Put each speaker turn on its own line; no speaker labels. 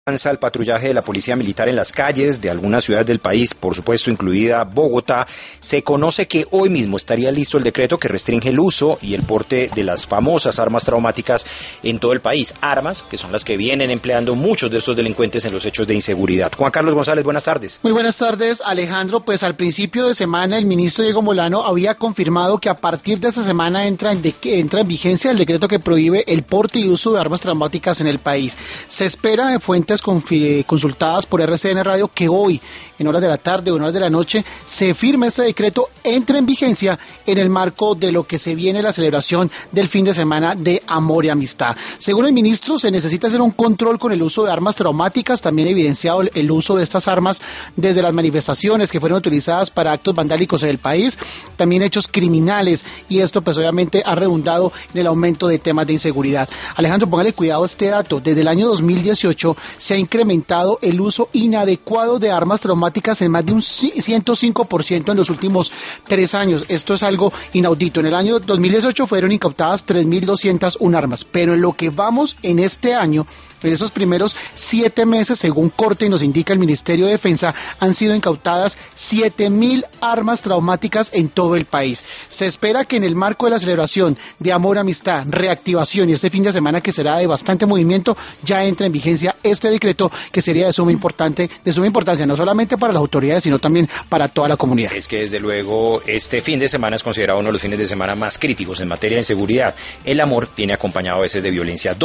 Avanza el patrullaje de la policía militar en las calles de algunas ciudades del país, por supuesto incluida Bogotá. Se conoce que hoy mismo estaría listo el decreto que restringe el uso y el porte de las famosas armas traumáticas en todo el país. Armas que son las que vienen empleando muchos de estos delincuentes en los hechos de inseguridad. Juan Carlos González, buenas tardes.
Muy buenas tardes, Alejandro. Pues al principio de semana el ministro Diego Molano había confirmado que a partir de esta semana entra en vigencia el decreto que prohíbe el porte y uso de armas traumáticas en el país. Se espera de fuentes consultadas por RCN Radio que hoy, en horas de la tarde o en horas de la noche, se firme este decreto, entre en vigencia en el marco de lo que se viene la celebración del fin de semana de Amor y Amistad. Según el ministro, se necesita hacer un control con el uso de armas traumáticas, también evidenciado el uso de estas armas desde las manifestaciones que fueron utilizadas para actos vandálicos en el país, también hechos criminales, y esto pues obviamente ha redundado en el aumento de temas de inseguridad. Alejandro, póngale cuidado a este dato: desde el año 2018 se ha incrementado el uso inadecuado de armas traumáticas en más de un 105% en los últimos 3 años. Esto es algo inaudito. En el año 2018 fueron incautadas 3.201 armas, pero en lo que vamos en este año, en esos primeros 7 meses, según corte y nos indica el Ministerio de Defensa, han sido incautadas 7.000 armas traumáticas en todo el país. Se espera que en el marco de la celebración de Amor, Amistad, Reactivación y este fin de semana que será de bastante movimiento, ya entre en vigencia este decreto que sería de suma importancia, no solamente para las autoridades, sino también para toda la comunidad.
Es que desde luego este fin de semana es considerado uno de los fines de semana más críticos en materia de seguridad. El amor viene acompañado a veces de violencia.